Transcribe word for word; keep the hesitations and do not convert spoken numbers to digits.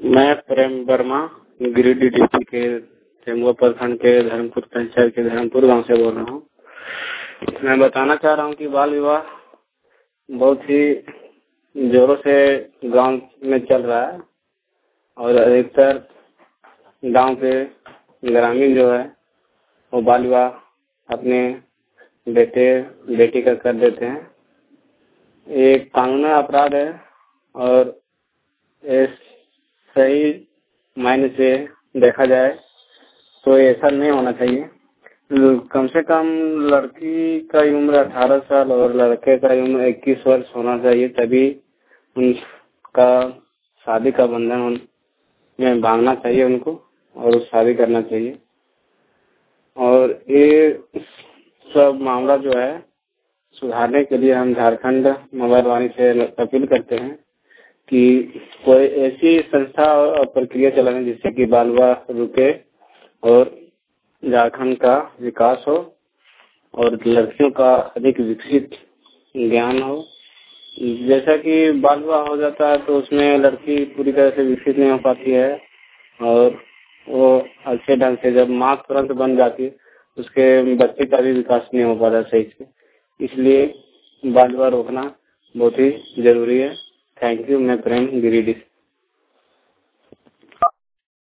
मैं प्रेम वर्मा गिरिडीह डिस्ट्रिक्ट के तेमुआ प्रखंड के धर्मपुर पंचायत के धर्मपुर गांव से बोल रहा हूँ। मैं बताना चाह रहा हूँ कि बाल विवाह बहुत ही जोरों से गांव में चल रहा है और अधिकतर गांव के ग्रामीण जो है वो बाल विवाह अपने बेटे बेटी का कर देते हैं। ये कानूनी अपराध है और ये सही मायने से देखा जाए तो ऐसा नहीं होना चाहिए। कम से कम लड़की का उम्र अठारह साल और लड़के का उम्र इक्कीस वर्ष होना चाहिए, तभी उनका शादी का बंधन में बांधना चाहिए उनको और शादी करना चाहिए। और ये सब मामला जो है सुधारने के लिए हम झारखंड मोबाइल वाणी से अपील करते हैं कि कोई ऐसी संस्था और प्रक्रिया चलाने जिससे कि बाल विवाह रुके और झारखंड का विकास हो और लड़कियों का अधिक विकसित ज्ञान हो। जैसा कि बाल विवाह हो जाता है तो उसमें लड़की पूरी तरह से विकसित नहीं हो पाती है और वो अच्छे ढंग से जब माँ तुरंत बन जाती है उसके बच्चे का भी विकास नहीं हो पाता सही से। इसलिए बाल विवाह रोकना बहुत ही जरूरी है। Thank you. मैं प्रेम गिरिडीह।